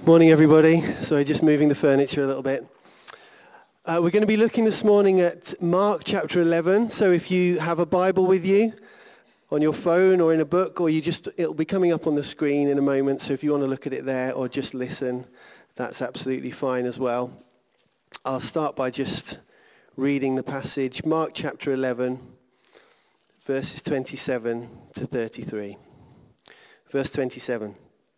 Morning, everybody. Sorry, just moving the furniture a little bit. We're going to be looking this morning at Mark chapter 11. So if you have a Bible with you on your phone or in a book, or it'll be coming up on the screen in a moment. So if you want to look at it there or just listen, that's absolutely fine as well. I'll start by just reading the passage. Mark chapter 11, verses 27 to 33. Verse 27.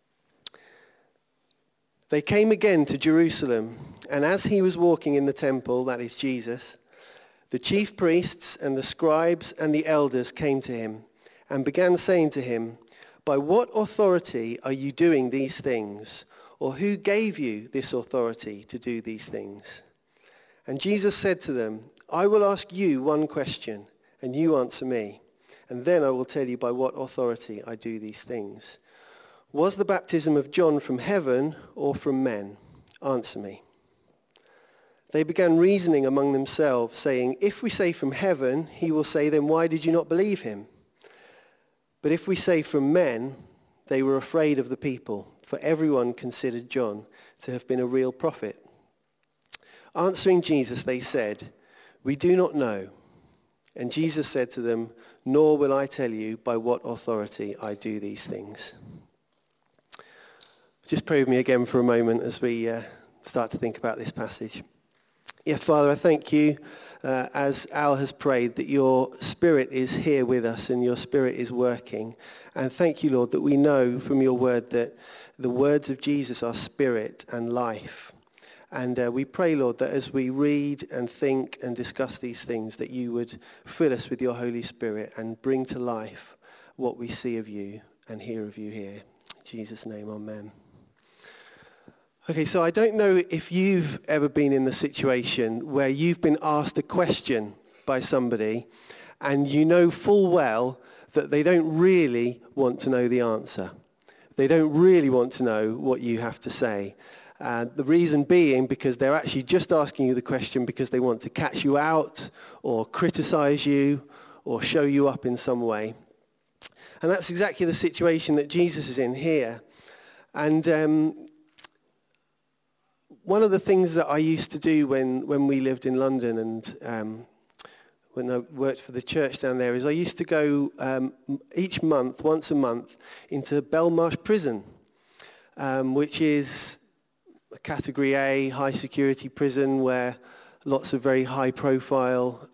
They came again to Jerusalem, and as he was walking in the temple, that is Jesus, the chief priests and the scribes and the elders came to him and began saying to him, "By what authority are you doing these things? Or who gave you this authority to do these things?" And Jesus said to them, "I will ask you one question, and you answer me, and then I will tell you by what authority I do these things. Was the baptism of John from heaven or from men? Answer me." They began reasoning among themselves, saying, "If we say from heaven, he will say, then why did you not believe him? But if we say from men," they were afraid of the people, for everyone considered John to have been a real prophet. Answering Jesus, they said, "We do not know." And Jesus said to them, "Nor will I tell you by what authority I do these things." Just pray with me again for a moment as we start to think about this passage. Yes, Father, I thank you, as Al has prayed, that your Spirit is here with us and your Spirit is working. And thank you, Lord, that we know from your word that the words of Jesus are spirit and life. And we pray, Lord, that as we read and think and discuss these things, that you would fill us with your Holy Spirit and bring to life what we see of you and hear of you here. In Jesus' name, amen. Okay, so I don't know if you've ever been in the situation where you've been asked a question by somebody and you know full well that they don't really want to know the answer. They don't really want to know what you have to say. The reason being because they're actually just asking you the question because they want to catch you out or criticize you or show you up in some way. And that's exactly the situation that Jesus is in here. And one of the things that I used to do when we lived in London and when I worked for the church down there is I used to go each month, once a month, into Belmarsh Prison, which is a Category A, high security prison where lots of very high profile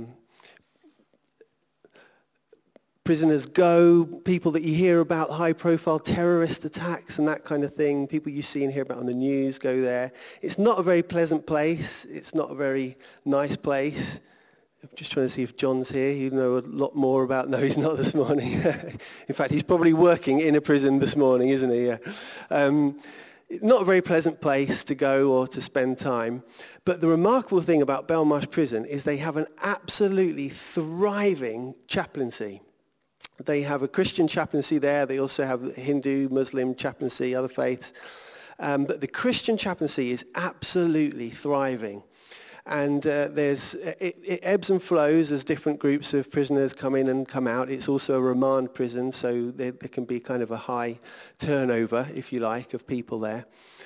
prisoners go, people that you hear about, high-profile terrorist attacks and that kind of thing, people you see and hear about on the news go there. It's not a very pleasant place. It's not a very nice place. I'm just trying to see if John's here. You know a lot more about... No, he's not this morning. In fact, he's probably working in a prison this morning, isn't he? Yeah. Not a very pleasant place to go or to spend time. But the remarkable thing about Belmarsh Prison is they have an absolutely thriving chaplaincy. They have a Christian chaplaincy there. They also have Hindu, Muslim chaplaincy, other faiths. But the Christian chaplaincy is absolutely thriving. And it ebbs and flows as different groups of prisoners come in and come out. It's also a remand prison, so there can be kind of a high turnover, if you like, of people there.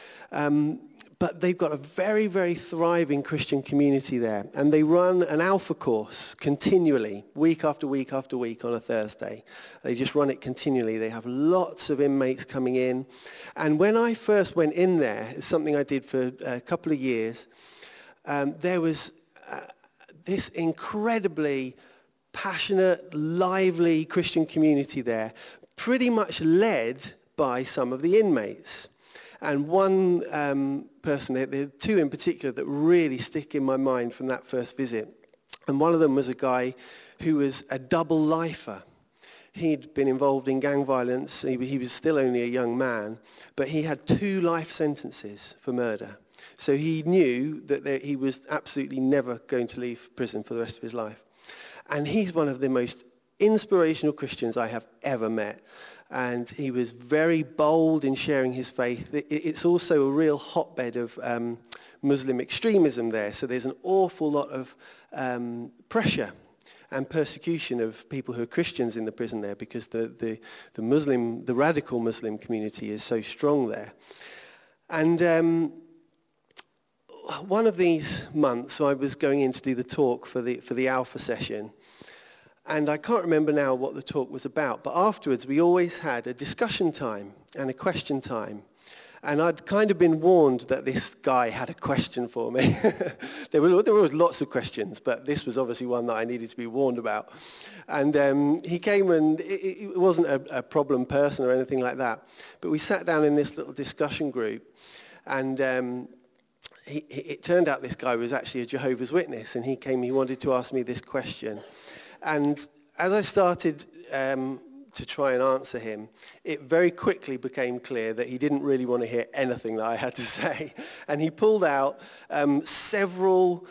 But they've got a very, very thriving Christian community there. And they run an alpha course continually, week after week after week on a Thursday. They just run it continually. They have lots of inmates coming in. And when I first went in there, it's something I did for a couple of years, there was this incredibly passionate, lively Christian community there, pretty much led by some of the inmates. And one person, there are two in particular that really stick in my mind from that first visit. And one of them was a guy who was a double lifer. He'd been involved in gang violence. He was still only a young man, but he had 2 life sentences for murder. So he knew that he was absolutely never going to leave prison for the rest of his life. And he's one of the most inspirational Christians I have ever met. And he was very bold in sharing his faith. It's also a real hotbed of Muslim extremism there. So there's an awful lot of pressure and persecution of people who are Christians in the prison there because the radical Muslim community is so strong there. And one of these months, I was going in to do the talk for the Alpha session. And I can't remember now what the talk was about, but afterwards we always had a discussion time and a question time. And I'd kind of been warned that this guy had a question for me. There were lots of questions, but this was obviously one that I needed to be warned about. And he came, and it wasn't a problem person or anything like that. But we sat down in this little discussion group, and it turned out this guy was actually a Jehovah's Witness, and he wanted to ask me this question. And as I started to try and answer him, it very quickly became clear that he didn't really want to hear anything that I had to say. And he pulled out several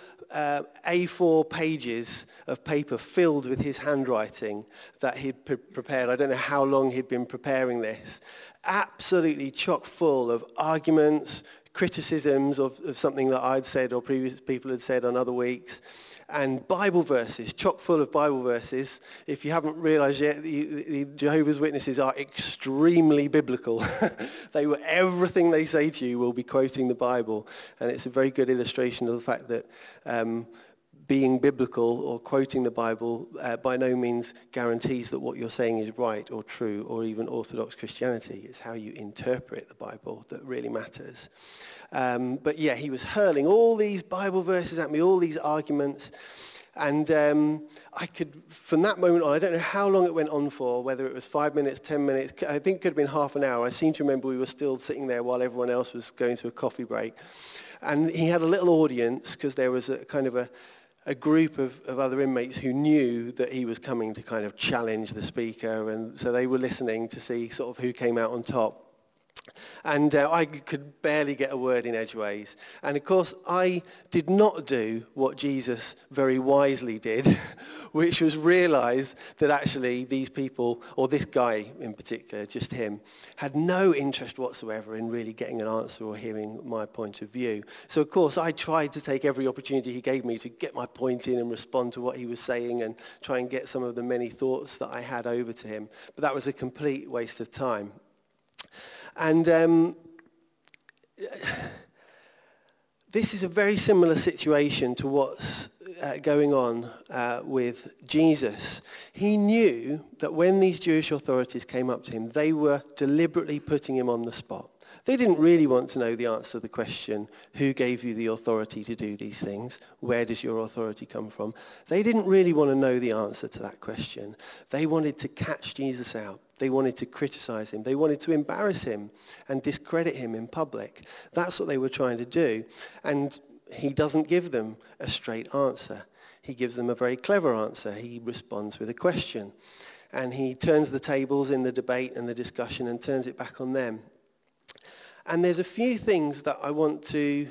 A4 pages of paper filled with his handwriting that he'd prepared. I don't know how long he'd been preparing this. Absolutely chock full of arguments, criticisms of something that I'd said or previous people had said on other weeks. And Bible verses, chock full of Bible verses. If you haven't realized yet, the Jehovah's Witnesses are extremely biblical. Everything they say to you will be quoting the Bible. And it's a very good illustration of the fact that being biblical or quoting the Bible by no means guarantees that what you're saying is right or true or even Orthodox Christianity. It's how you interpret the Bible that really matters. But yeah, he was hurling all these Bible verses at me, all these arguments. And I could, from that moment on, I don't know how long it went on for, whether it was 5 minutes, 10 minutes, I think it could have been half an hour. I seem to remember we were still sitting there while everyone else was going to a coffee break. And he had a little audience because there was a kind of a group of other inmates who knew that he was coming to kind of challenge the speaker. And so they were listening to see sort of who came out on top. And I could barely get a word in edgeways. And of course, I did not do what Jesus very wisely did, which was realize that actually these people, or this guy in particular, just him, had no interest whatsoever in really getting an answer or hearing my point of view. So of course, I tried to take every opportunity he gave me to get my point in and respond to what he was saying and try and get some of the many thoughts that I had over to him. But that was a complete waste of time. And this is a very similar situation to what's going on with Jesus. He knew that when these Jewish authorities came up to him, they were deliberately putting him on the spot. They didn't really want to know the answer to the question, who gave you the authority to do these things? Where does your authority come from? They didn't really want to know the answer to that question. They wanted to catch Jesus out. They wanted to criticize him. They wanted to embarrass him and discredit him in public. That's what they were trying to do. And he doesn't give them a straight answer. He gives them a very clever answer. He responds with a question. And he turns the tables in the debate and the discussion and turns it back on them. And there's a few things that I want to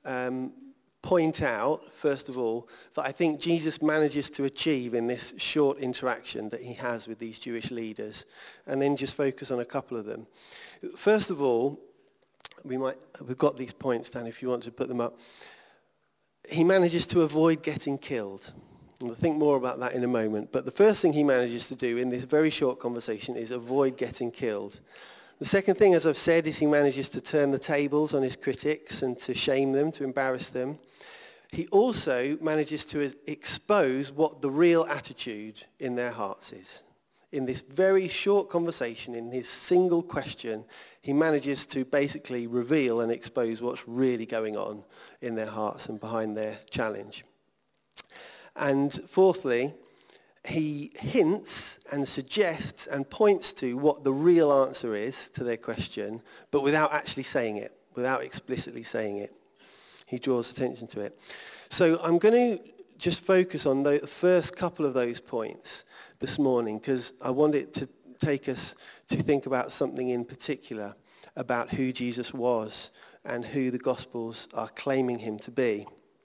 point out, first of all, that I think Jesus manages to achieve in this short interaction that he has with these Jewish leaders, and then just focus on a couple of them. First of all, we've got these points down if you want to put them up. He manages to avoid getting killed. And we'll think more about that in a moment. But the first thing he manages to do in this very short conversation is avoid getting killed. The second thing, as I've said, is he manages to turn the tables on his critics and to shame them, to embarrass them. He also manages to expose what the real attitude in their hearts is. In this very short conversation, in his single question, he manages to basically reveal and expose what's really going on in their hearts and behind their challenge. And fourthly, he hints and suggests and points to what the real answer is to their question, but without actually saying it, without explicitly saying it. He draws attention to it. So I'm going to just focus on the first couple of those points this morning, because I want it to take us to think about something in particular about who Jesus was and who the Gospels are claiming him to be.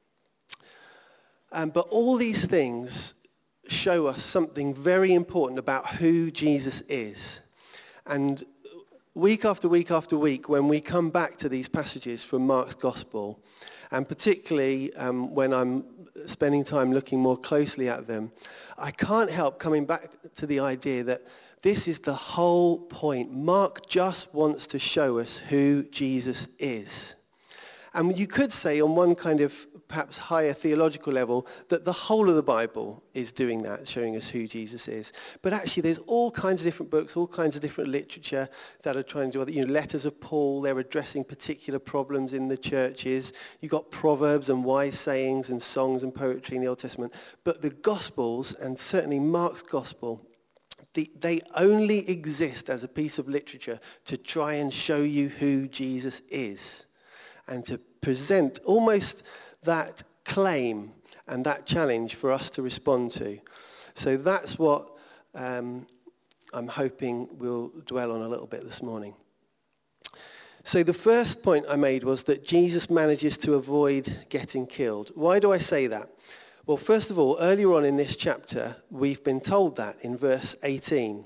But all these things show us something very important about who Jesus is. And week after week after week, when we come back to these passages from Mark's Gospel, and particularly when I'm spending time looking more closely at them, I can't help coming back to the idea that This is the whole point. Mark just wants to show us who Jesus is. And you could say on one kind of perhaps higher theological level that the whole of the Bible is doing that, showing us who Jesus is. But actually there's all kinds of different books, all kinds of different literature that are trying to do, letters of Paul, they're addressing particular problems in the churches. You've got proverbs and wise sayings and songs and poetry in the Old Testament. But the Gospels, and certainly Mark's Gospel, they only exist as a piece of literature to try and show you who Jesus is and to present almost that claim and that challenge for us to respond to. So that's what I'm hoping we'll dwell on a little bit this morning. So the first point I made was that Jesus manages to avoid getting killed. Why do I say that? Well, first of all, earlier on in this chapter, we've been told that in verse 18.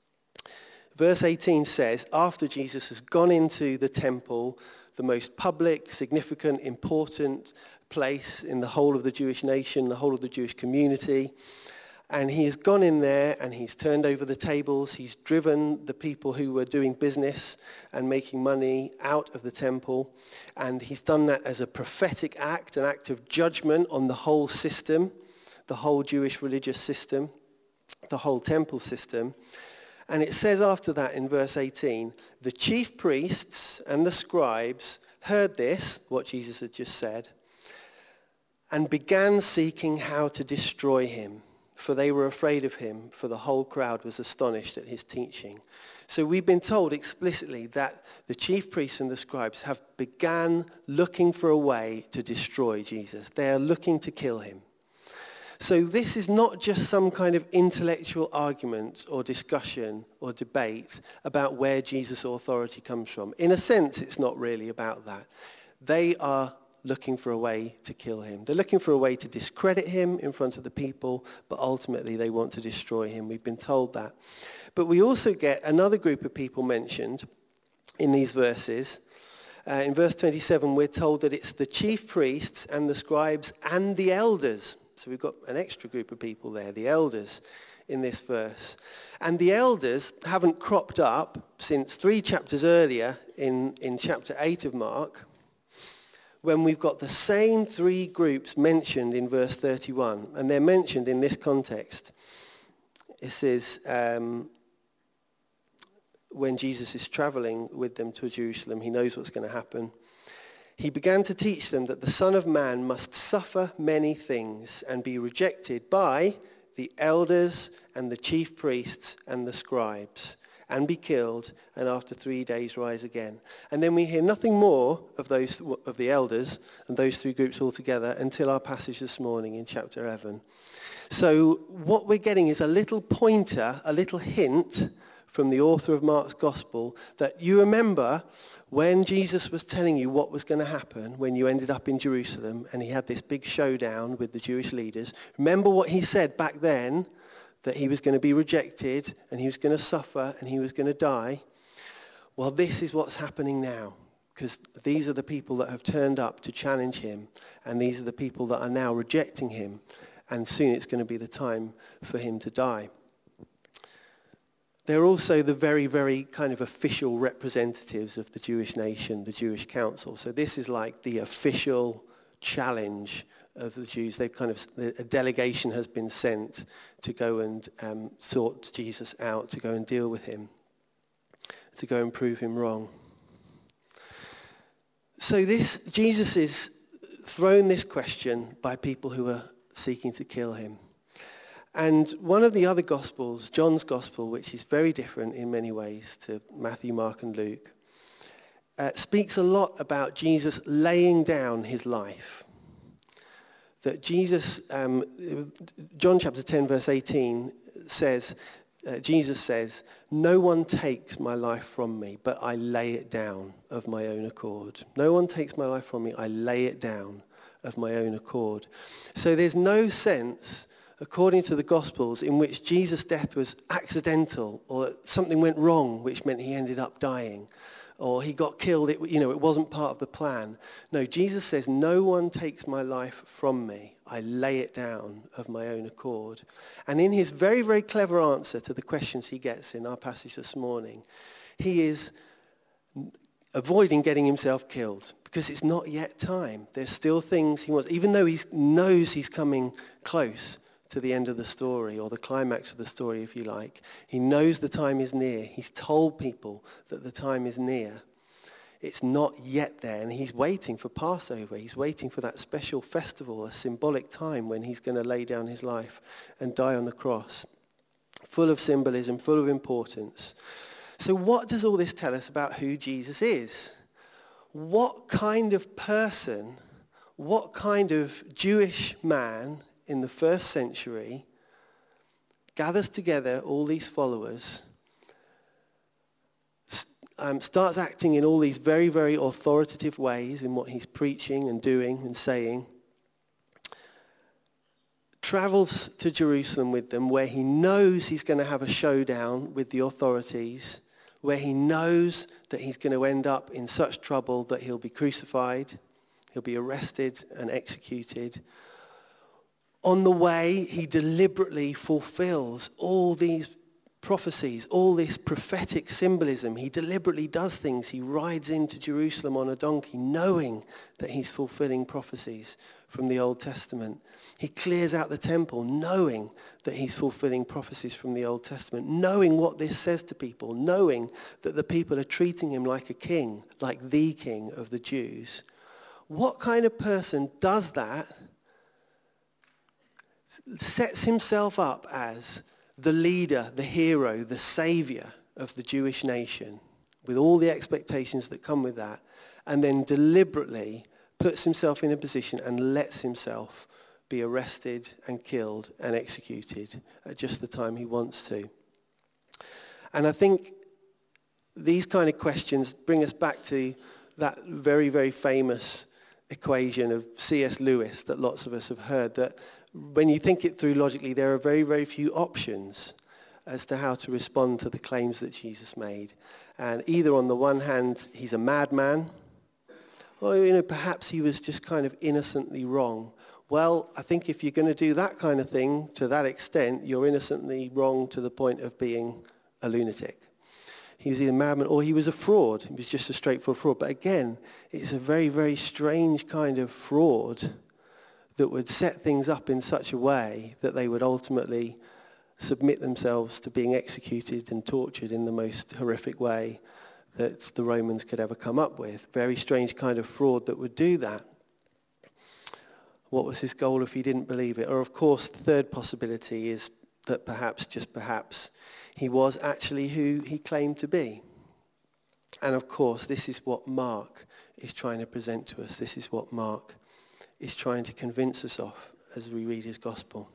Verse 18 says, after Jesus has gone into the temple, the most public, significant, important place in the whole of the Jewish nation, the whole of the Jewish community. And he has gone in there and he's turned over the tables. He's driven the people who were doing business and making money out of the temple. And he's done that as a prophetic act, an act of judgment on the whole system, the whole Jewish religious system, the whole temple system. And it says after that in verse 18, the chief priests and the scribes heard this, what Jesus had just said, and began seeking how to destroy him, for they were afraid of him, for the whole crowd was astonished at his teaching. So we've been told explicitly that the chief priests and the scribes have begun looking for a way to destroy Jesus. They are looking to kill him. So this is not just some kind of intellectual argument or discussion or debate about where Jesus' authority comes from. In a sense, it's not really about that. They are looking for a way to kill him. They're looking for a way to discredit him in front of the people, but ultimately they want to destroy him. We've been told that. But we also get another group of people mentioned in these verses. In verse 27, we're told that it's the chief priests and the scribes and the elders. So we've got an extra group of people there, the elders, in this verse. And the elders haven't cropped up since 3 chapters earlier in chapter 8 of Mark, when we've got the same 3 groups mentioned in verse 31. And they're mentioned in this context. It says, when Jesus is traveling with them to Jerusalem, he knows what's going to happen. He began to teach them that the Son of Man must suffer many things and be rejected by the elders and the chief priests and the scribes, and be killed, and after 3 days rise again. And then we hear nothing more of the elders and those 3 groups altogether until our passage this morning in chapter 11. So what we're getting is a little pointer, a little hint from the author of Mark's Gospel that you remember when Jesus was telling you what was going to happen when you ended up in Jerusalem and he had this big showdown with the Jewish leaders. Remember what he said back then, that he was going to be rejected and he was going to suffer and he was going to die. Well, this is what's happening now, because these are the people that have turned up to challenge him, and these are the people that are now rejecting him, and soon it's going to be the time for him to die. They're also the very, very kind of official representatives of the Jewish nation, the Jewish council. So this is like the official challenge of the Jews. A delegation has been sent to go and sort Jesus out, to go and deal with him, to go and prove him wrong. So Jesus is thrown this question by people who are seeking to kill him. And one of the other Gospels, John's Gospel, which is very different in many ways to Matthew, Mark, and Luke, speaks a lot about Jesus laying down his life. That Jesus, John chapter 10, verse 18 says, Jesus says, "No one takes my life from me, but I lay it down of my own accord." No one takes my life from me, I lay it down of my own accord. So there's no sense, according to the Gospels, in which Jesus' death was accidental or something went wrong, which meant he ended up dying. or he got killed, it wasn't part of the plan. No, Jesus says, no one takes my life from me. I lay it down of my own accord. And in his very, very clever answer to the questions he gets in our passage this morning, he is avoiding getting himself killed because it's not yet time. There's still things he wants, even though he knows he's coming close to the end of the story, or the climax of the story, if you like. He knows the time is near. He's told people that the time is near. It's not yet there, and he's waiting for Passover. He's waiting for that special festival, a symbolic time when he's going to lay down his life and die on the cross. Full of symbolism, full of importance. So what does all this tell us about who Jesus is? What kind of person, what kind of Jewish man in the first century gathers together all these followers, starts acting in all these very, very authoritative ways in what he's preaching and doing and saying, travels to Jerusalem with them where he knows he's going to have a showdown with the authorities, where he knows that he's going to end up in such trouble that he'll be crucified, he'll be arrested and executed. On the way, he deliberately fulfills all these prophecies, all this prophetic symbolism. He deliberately does things. He rides into Jerusalem on a donkey, knowing that he's fulfilling prophecies from the Old Testament. He clears out the temple, knowing that he's fulfilling prophecies from the Old Testament, knowing what this says to people, knowing that the people are treating him like a king, like the king of the Jews. What kind of person does that? Sets himself up as the leader, the hero, the savior of the Jewish nation, with all the expectations that come with that, and then deliberately puts himself in a position and lets himself be arrested and killed and executed at just the time he wants to. And I think these kind of questions bring us back to that very, very famous equation of C.S. Lewis that lots of us have heard, that when you think it through logically, there are very, very few options as to how to respond to the claims that Jesus made. And either on the one hand, he's a madman, or perhaps he was just kind of innocently wrong. Well, I think if you're going to do that kind of thing to that extent, you're innocently wrong to the point of being a lunatic. He was either a madman or he was a fraud. He was just a straightforward fraud. But again, it's a very, very strange kind of fraud that would set things up in such a way that they would ultimately submit themselves to being executed and tortured in the most horrific way that the Romans could ever come up with. Very strange kind of fraud that would do that. What was his goal if he didn't believe it? Or of course, the third possibility is that perhaps, just perhaps, he was actually who he claimed to be. And of course, this is what Mark is trying to present to us. This is what Mark is trying to convince us of as we read his gospel.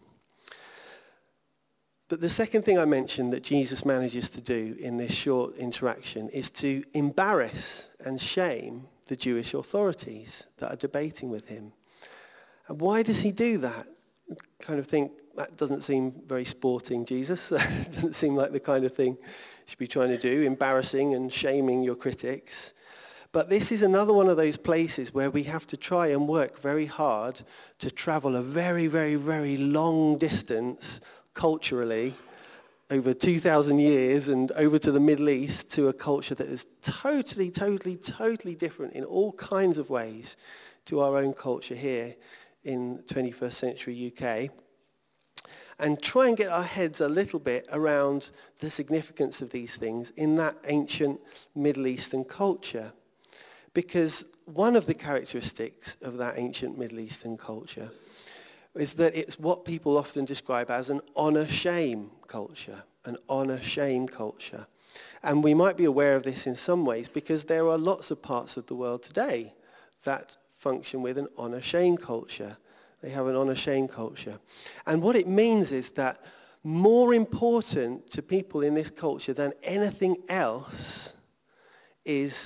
But the second thing I mentioned that Jesus manages to do in this short interaction is to embarrass and shame the Jewish authorities that are debating with him. And why does he do that? I kind of think that doesn't seem very sporting, Jesus. It doesn't seem like the kind of thing you should be trying to do, embarrassing and shaming your critics. But this is another one of those places where we have to try and work very hard to travel a very, very, very long distance culturally over 2,000 years and over to the Middle East to a culture that is totally, totally, totally different in all kinds of ways to our own culture here in 21st century UK. And try and get our heads a little bit around the significance of these things in that ancient Middle Eastern culture. Because one of the characteristics of that ancient Middle Eastern culture is that it's what people often describe as an honor-shame culture, an honor-shame culture. And we might be aware of this in some ways because there are lots of parts of the world today that function with an honor-shame culture. They have an honor-shame culture. And what it means is that more important to people in this culture than anything else is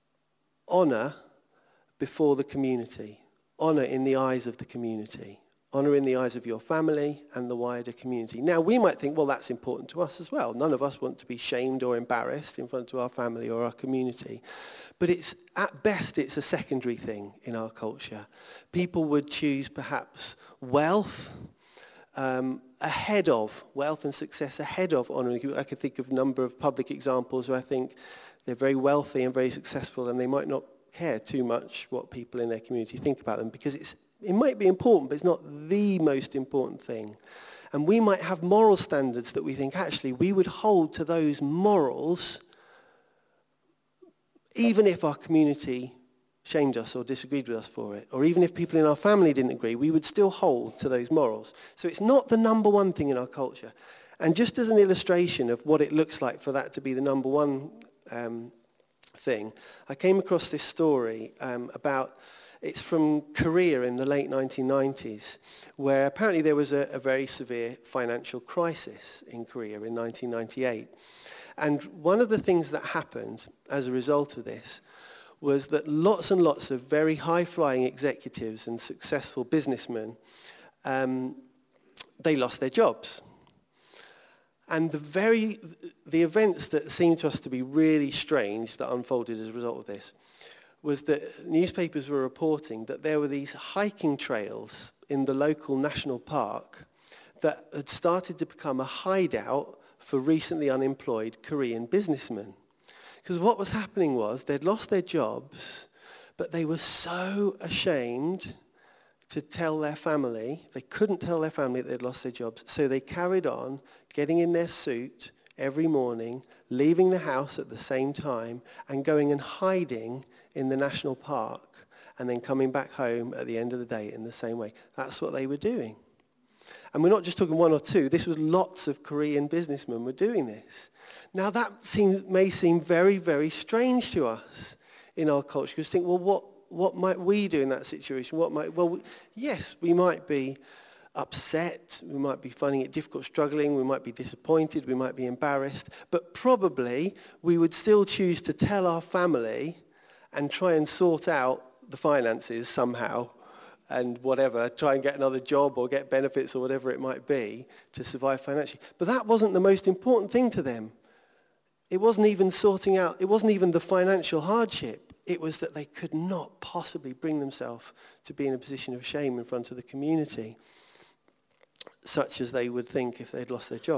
honor before the community, honor in the eyes of the community, Honour in the eyes of your family and the wider community. Now, we might think, well, that's important to us as well. None of us want to be shamed or embarrassed in front of our family or our community. But at best, it's a secondary thing in our culture. People would choose perhaps wealth ahead of, wealth and success ahead of honouring. I could think of a number of public examples where I think they're very wealthy and very successful, and they might not care too much what people in their community think about them, because it might be important, but it's not the most important thing. And we might have moral standards that we think, actually, we would hold to those morals even if our community shamed us or disagreed with us for it, or even if people in our family didn't agree, we would still hold to those morals. So it's not the number one thing in our culture. And just as an illustration of what it looks like for that to be the number one thing, I came across this story it's from Korea in the late 1990s, where apparently there was a very severe financial crisis in Korea in 1998. And one of the things that happened as a result of this was that lots and lots of very high-flying executives and successful businessmen, they lost their jobs. And the events that seemed to us to be really strange that unfolded as a result of this was that newspapers were reporting that there were these hiking trails in the local national park that had started to become a hideout for recently unemployed Korean businessmen. Because what was happening was they'd lost their jobs, but they were so ashamed to tell their family. They couldn't tell their family that they'd lost their jobs, so they carried on getting in their suit every morning, leaving the house at the same time, and going and hiding in the national park, and then coming back home at the end of the day in the same way. That's what they were doing. And we're not just talking one or two. This was lots of Korean businessmen were doing this. Now that may seem very, very strange to us in our culture. Because think, well, what might we do in that situation? Yes, we might be upset, we might be finding it difficult, struggling, we might be disappointed, we might be embarrassed, but probably we would still choose to tell our family and try and sort out the finances somehow and whatever, try and get another job or get benefits or whatever it might be to survive financially. But that wasn't the most important thing to them. It wasn't even sorting out, it wasn't even the financial hardship. It was that they could not possibly bring themselves to be in a position of shame in front of the community, such as they would think if they'd lost their job.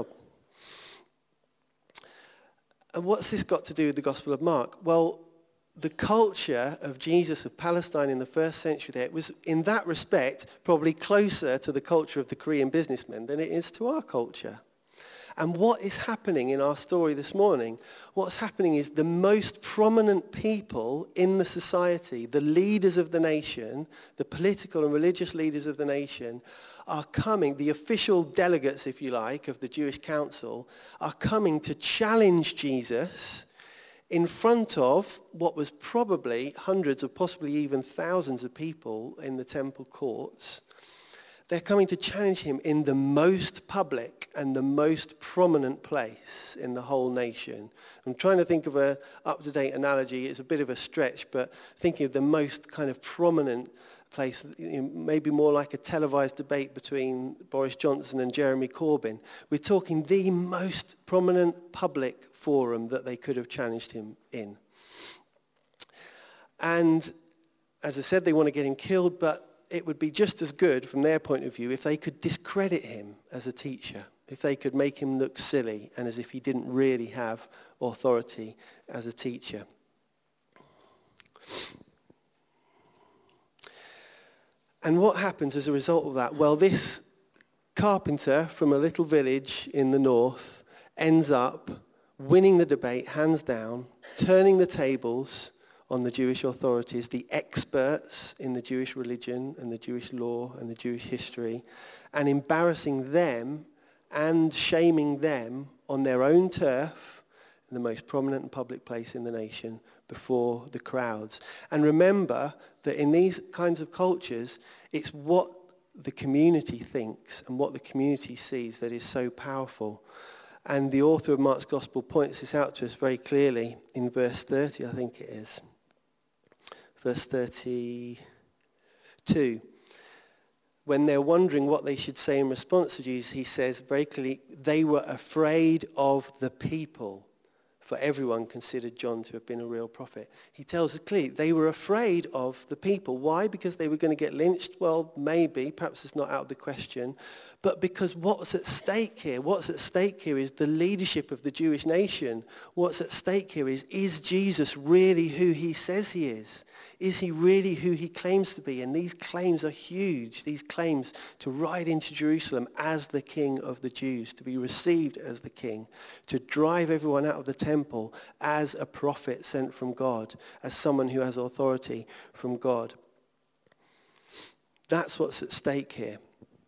And what's this got to do with the Gospel of Mark? Well, the culture of Jesus of Palestine in the first century there was, in that respect, probably closer to the culture of the Korean businessmen than it is to our culture. And what is happening in our story this morning, what's happening is the most prominent people in the society, the leaders of the nation, the political and religious leaders of the nation, are coming, the official delegates, if you like, of the Jewish council, are coming to challenge Jesus in front of what was probably hundreds or possibly even thousands of people in the temple courts. They're coming to challenge him in the most public and the most prominent place in the whole nation. I'm trying to think of an up-to-date analogy. It's a bit of a stretch, but thinking of the most kind of prominent place, maybe more like a televised debate between Boris Johnson and Jeremy Corbyn. We're talking the most prominent public forum that they could have challenged him in. And as I said, they want to get him killed, but it would be just as good from their point of view if they could discredit him as a teacher, if they could make him look silly and as if he didn't really have authority as a teacher. And what happens as a result of that? Well, this carpenter from a little village in the north ends up winning the debate, hands down, turning the tables on the Jewish authorities, the experts in the Jewish religion and the Jewish law and the Jewish history, and embarrassing them and shaming them on their own turf in the most prominent and public place in the nation before the crowds. And remember that in these kinds of cultures, it's what the community thinks and what the community sees that is so powerful. And the author of Mark's Gospel points this out to us very clearly in verse 30, I think it is. Verse 32. when they're wondering what they should say in response to Jesus, he says very clearly, they were afraid of the people. For everyone considered John to have been a real prophet. He tells us clearly they were afraid of the people. Why? Because they were going to get lynched? Well, maybe. Perhaps it's not out of the question. But because what's at stake here? What's at stake here is the leadership of the Jewish nation. What's at stake here is Jesus really who he says he is? Is he really who he claims to be? And these claims are huge. These claims to ride into Jerusalem as the King of the Jews, to be received as the King, to drive everyone out of the temple as a prophet sent from God, as someone who has authority from God. That's what's at stake here.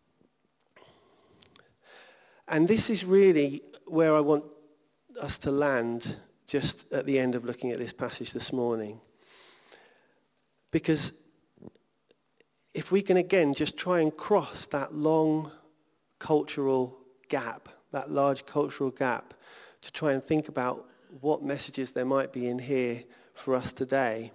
And this is really where I want us to land just at the end of looking at this passage this morning. Because if we can again just try and cross that long cultural gap, that large cultural gap, to try and think about what messages there might be in here for us today,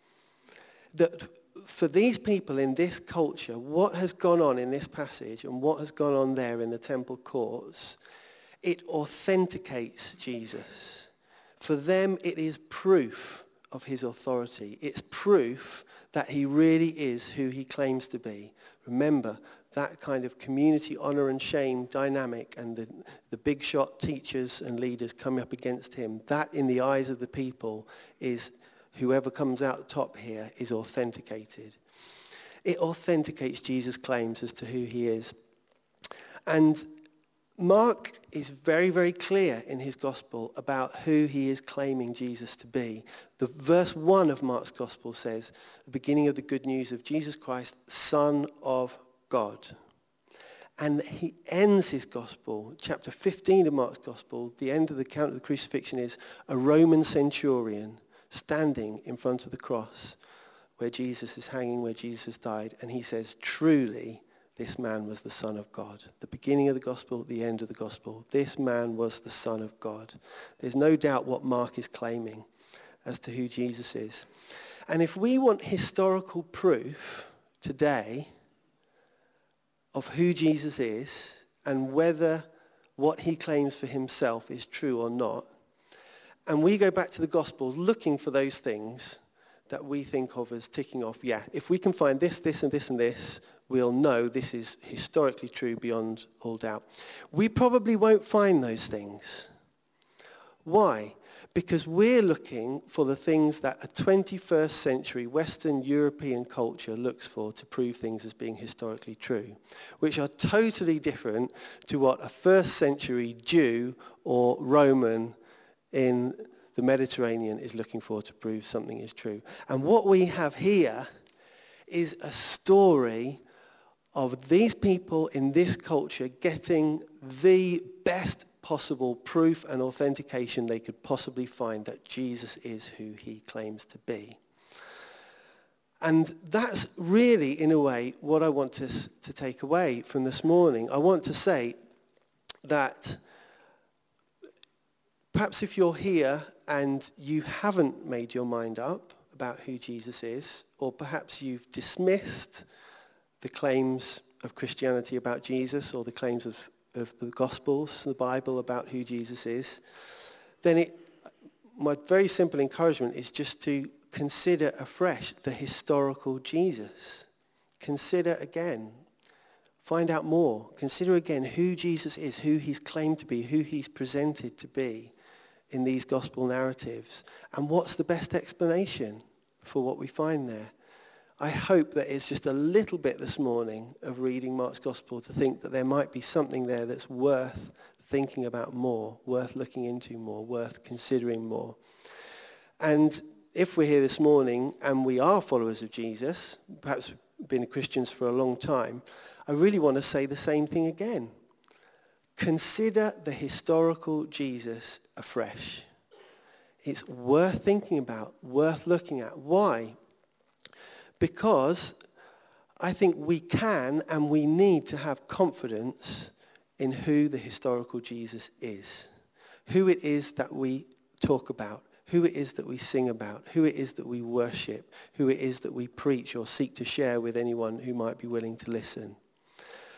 that for these people in this culture, what has gone on in this passage and what has gone on there in the temple courts, it authenticates Jesus. For them, it is proof of his authority. It's proof that he really is who he claims to be. Remember, that kind of community honor and shame dynamic and the big shot teachers and leaders coming up against him, that in the eyes of the people is whoever comes out the top here is authenticated. It authenticates Jesus' claims as to who he is. And Mark is very, very clear in his gospel about who he is claiming Jesus to be. The verse 1 of Mark's gospel says, the beginning of the good news of Jesus Christ, Son of God. And he ends his gospel, chapter 15 of Mark's gospel, the end of the account of the crucifixion is a Roman centurion standing in front of the cross where Jesus is hanging, where Jesus died. And he says, truly, this man was the Son of God. The beginning of the gospel, the end of the gospel. This man was the Son of God. There's no doubt what Mark is claiming as to who Jesus is. And if we want historical proof today of who Jesus is and whether what he claims for himself is true or not, and we go back to the Gospels looking for those things that we think of as ticking off, yeah, if we can find this, this, and this, and this, we'll know this is historically true beyond all doubt. We probably won't find those things. Why? Because we're looking for the things that a 21st century Western European culture looks for to prove things as being historically true, which are totally different to what a first century Jew or Roman in the Mediterranean is looking for to prove something is true. And what we have here is a story of these people in this culture getting the best possible proof and authentication they could possibly find that Jesus is who he claims to be. And that's really, in a way, what I want to take away from this morning. I want to say that perhaps if you're here and you haven't made your mind up about who Jesus is, or perhaps you've dismissed the claims of Christianity about Jesus or the claims of the Gospels, the Bible about who Jesus is, then my very simple encouragement is just to consider afresh the historical Jesus. Consider again, find out more, consider again who Jesus is, who he's claimed to be, who he's presented to be in these gospel narratives, and what's the best explanation for what we find there. I hope that it's just a little bit this morning of reading Mark's gospel to think that there might be something there that's worth thinking about more, worth looking into more, worth considering more. And if we're here this morning and we are followers of Jesus, perhaps been Christians for a long time, I really want to say the same thing again. Consider the historical Jesus afresh. It's worth thinking about, worth looking at. Why? Because I think we can and we need to have confidence in who the historical Jesus is, who it is that we talk about, who it is that we sing about, who it is that we worship, who it is that we preach or seek to share with anyone who might be willing to listen.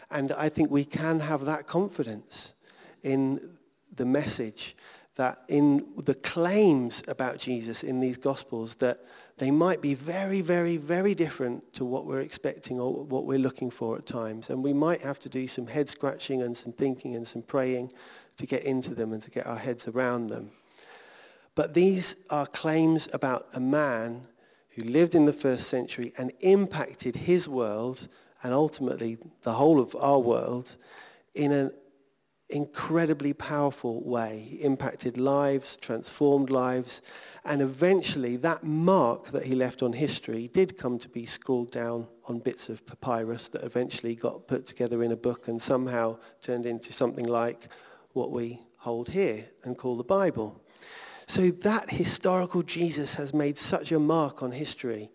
And I think we can have that confidence in the message, that in the claims about Jesus in these Gospels, that they might be very, very, very different to what we're expecting or what we're looking for at times. And we might have to do some head scratching and some thinking and some praying to get into them and to get our heads around them. But these are claims about a man who lived in the first century and impacted his world and ultimately the whole of our world in an incredibly powerful way. He impacted lives, transformed lives, and eventually that mark that he left on history did come to be scrawled down on bits of papyrus that eventually got put together in a book and somehow turned into something like what we hold here and call the Bible. So that historical Jesus has made such a mark on history,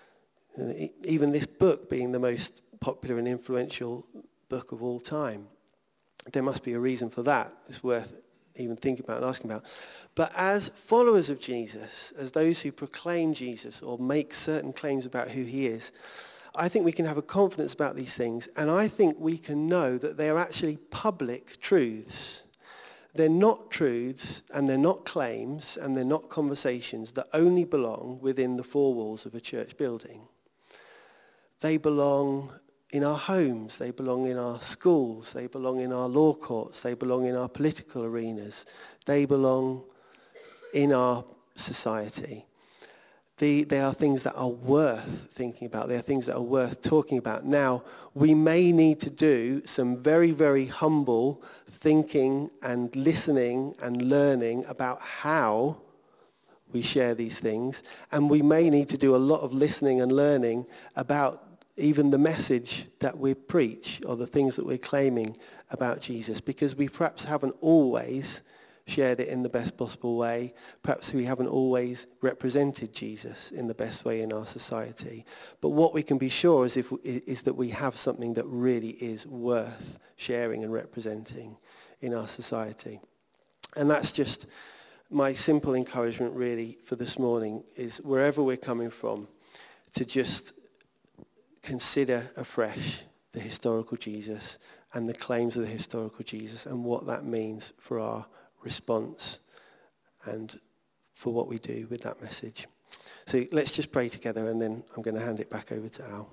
even this book being the most popular and influential book of all time. There must be a reason for that. It's worth even thinking about and asking about. But as followers of Jesus, as those who proclaim Jesus or make certain claims about who he is, I think we can have a confidence about these things, and I think we can know that they are actually public truths. They're not truths, and they're not claims, and they're not conversations that only belong within the four walls of a church building. They belong in our homes, they belong in our schools, they belong in our law courts, they belong in our political arenas, they belong in our society. They are things that are worth thinking about. They are things that are worth talking about. Now, we may need to do some very, very humble thinking and listening and learning about how we share these things. And we may need to do a lot of listening and learning about even the message that we preach or the things that we're claiming about Jesus, because we perhaps haven't always shared it in the best possible way. Perhaps we haven't always represented Jesus in the best way in our society. But what we can be sure is that we have something that really is worth sharing and representing in our society. And that's just my simple encouragement really for this morning, is wherever we're coming from, to just consider afresh the historical Jesus and the claims of the historical Jesus and what that means for our response and for what we do with that message. So let's just pray together, and then I'm going to hand it back over to Al.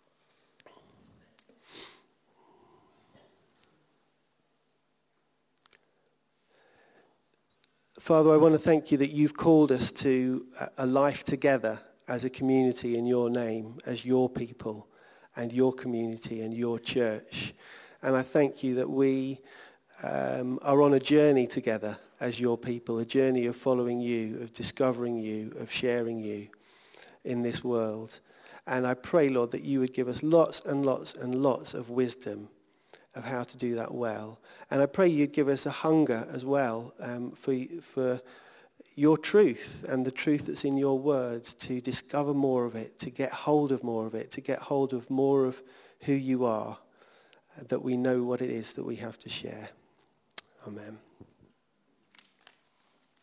Father, I want to thank you that you've called us to a life together as a community in your name, as your people and your community and your church. And I thank you that we are on a journey together as your people, a journey of following you, of discovering you, of sharing you in this world. And I pray, Lord, that you would give us lots and lots and lots of wisdom of how to do that well. And I pray you'd give us a hunger as well for your truth and the truth that's in your words, to discover more of it, to get hold of more of it, to get hold of more of who you are, that we know what it is that we have to share. Amen.